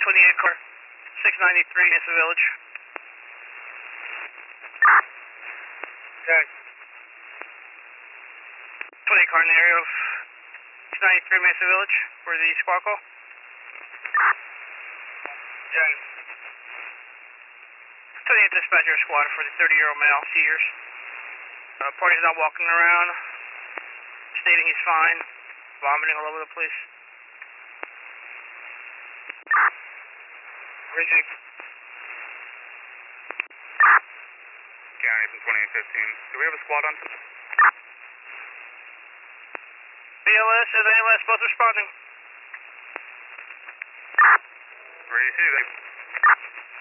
28 car, 693 Mesa Village. Okay. 28 car in the area of 693 Mesa Village for the squad call. Okay. 28 dispatcher squad for the 30-year-old male, Sears. Party's not walking around, stating he's fine, vomiting all over the place. Bridging. County from 2815. Do we have a squad on? BLS, is ALS both responding? Ready to see you.